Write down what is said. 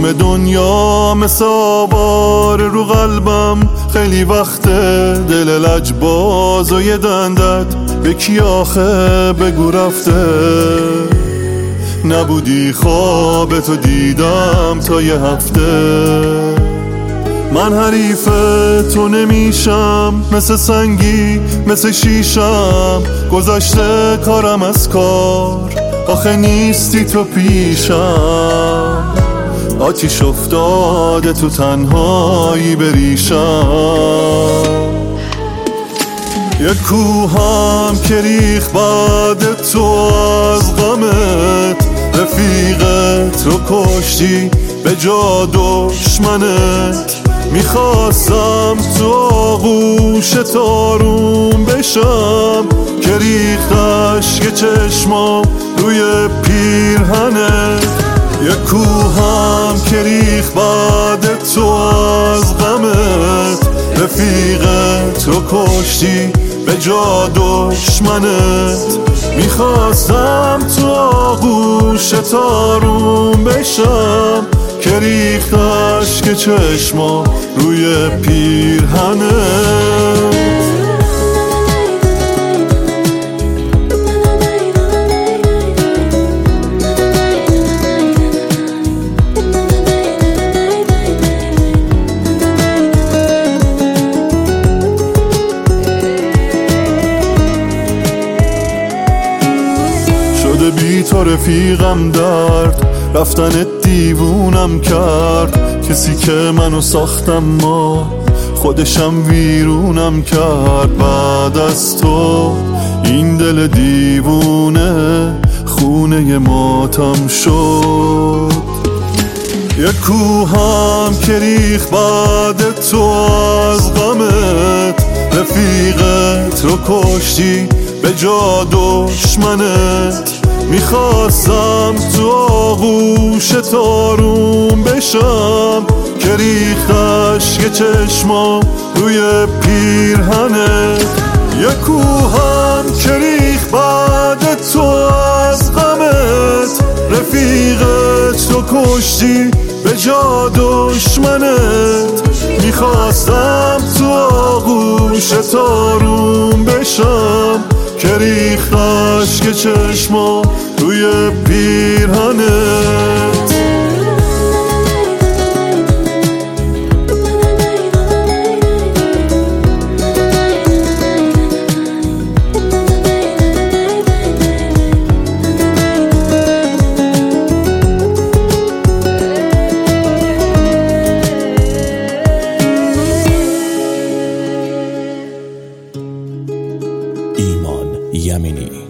تموم دنیا مثل آوار رو قلبم، خیلی وقته دل لجباز و یه دندت به کی آخه بگو رفته. نبودی خواب تو دیدم تا یه هفته. من حریف تو نمیشم، مثل سنگی مثل شیشم، گذشته کارم از کار، آخه نیستی تو پیشم. آتیش افتاده تو تنهایی بریشم. یک کوهم که ریخ بعد تو از غمت، رفیقت رو کشتی به جا دشمنت. میخواستم تو آغوش آروم بشم، که ریختش که چشمام روی پیرهنت. یک کوهم که ریخ بعد تو از غمت، رفیقت رو کشتی به جا دشمنت. میخواستم تو آغوش آروم بشم، که ریختش که چشما روی پیرهنت. شده بی تو رفیقم درد، رفتن دیوونم کرد. کسی که منو ساختم ما خودشم ویرونم کرد. بعد از تو این دل دیوونه خونه ماتم شد. یک کوهم که ریخ بعد تو از غمت، رفیقت رو کشتی به جا دشمنت. میخواستم تو آغوش آروم بشم، که ریختش که چشمام روی پیرهنت. یک کوهم که ریخ بعد تو از غمت، رفیقت رو کشتی به جا دشمنت. میخواستم تو آغوش آروم بشم، که ریختش که چشما روی پیرهنت. ایمان یمینی.